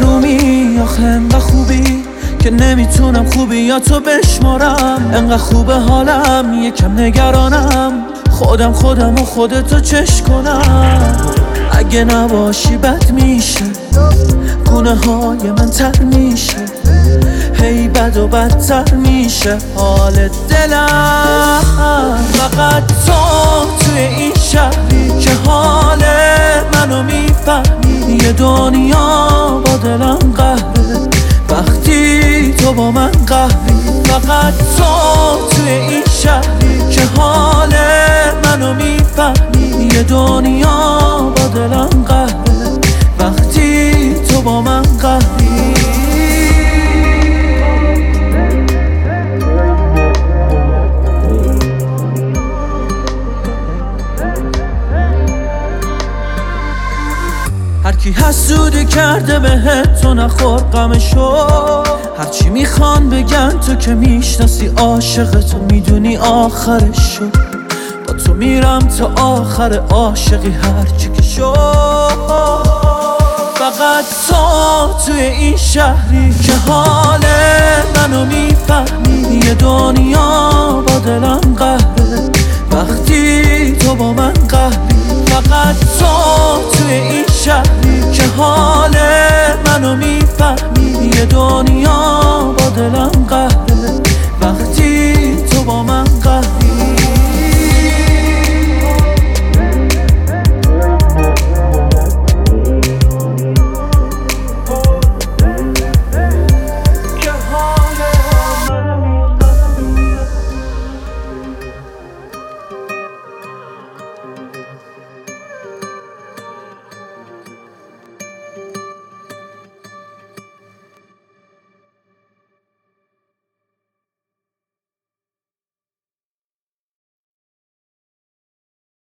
گرومی آخه انقدر خوبی که نمیتونم خوبیاتو بشمارم. انقدر خوبه حالم یکم نگرانم، خودم و خودتو چش کنم. اگه نباشی بد میشه، گونه های من تر میشه، هی بد و بدتر میشه حال دلم. فقط تو توی این شهری که حال منو میفهمی. یه دنیا با دلم قهره وقتی تو با من قهری. فقط تو توی این شهری که حال منو میفهمی. یه دنیا با دلم قهره وقتی تو با من قهری. هرکی حسودی کرده بهت تو نخور غمشو. هرچی میخوان بگن تو که میشناسی عاشق تو میدونی آخرشو. با تو میرم تا آخر عاشقی هرچی که شو. فقط تو توی این شهری که حال منو میفهمی. یه دنیا با دلم قهره وقتی تو با من قهری. فقط تو توی این شهری که حال